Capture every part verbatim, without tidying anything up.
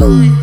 dois,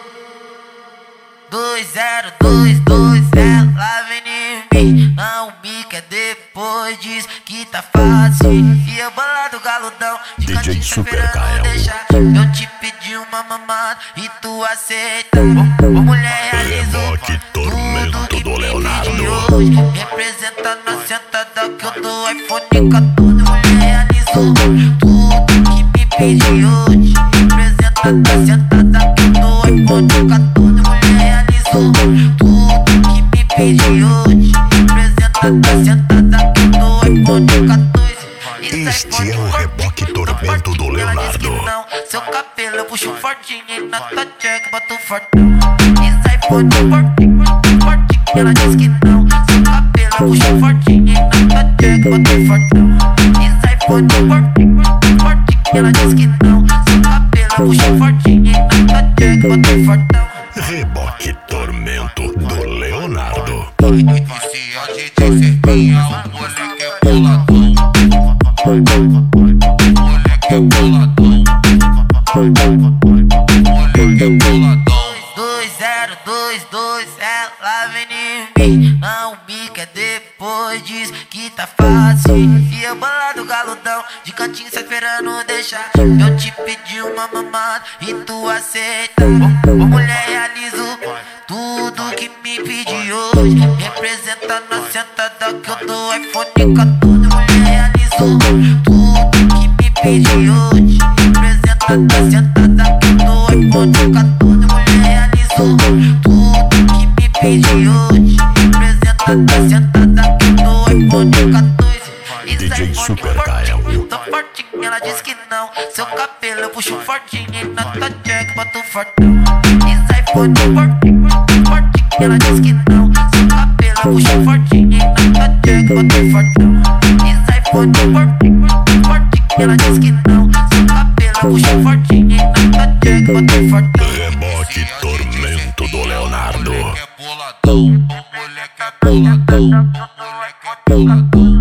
dois zero dois dois, ela vem em mim, não me quer depois diz que tá fácil. E eu bolado galudão, D J Super esperando deixar. Eu te pedi uma mamada e tu aceita. Ô mulher realizou Reboque Tormento tudo que do me Leonardo. pediu hoje. Representa na sentada que eu dou iPhone quatorze. Mulher realizou tudo que me pediu hoje. Representa na sentada que eu dou iPhone quatorze. Mulher realizou tudo que me pediu hoje. Representa na sentada que eu dou iPhone quatorze. Este é o Reboque Tormento do Leonardo. Não, seu cabelo eu puxo fortinho e na tua check boto fortão. Isso iPhone fortinho, fortinho, ela diz que não. Seu cabelo eu puxo fortinho e na tua check boto fortão. Isso iPhone fortinho, fortinho, ela diz que não. Seu cabelo eu puxo fortinho e na tua check boto fortão. Reboque Tormento do Leonardo. Viciante de cerquinha, o moleque é boladão. Moleque é boladão. Moleque é boladão. dois zero dois dois, ela vem em mim, não me quer depois diz que tá fácil. E eu bolado galudão, de cantinho só esperando deixar. Eu te pedi uma mamada e tu aceita. Ô, ô mulher realizou tudo que me pediu hoje. Representa na sentada que eu dou iPhone quatorze. Mulher realizou tudo que me pediu hoje. Representa na sentada que eu dou iPhone quatorze. Mulher realizou tudo que me pediu hoje. Representa na sentada que eu dou iPhone quatorze. D J Super Caio. Tô fortinho, ela diz que não. Seu cabelo eu puxo fortinho e na tua check boto fortão. Isso iPhone fortinho, fortinho, ela diz que não. Seu cabelo eu puxo fortinho e na tua check boto fortão. Isso iPhone fortinho, fortinho, ela diz que não. Seu cabelo eu puxo fortinho e na tua check boto fortão. Reboque Tormento do Leonardo. Moleque é boladão. Moleque é boladão. Moleque é boladão.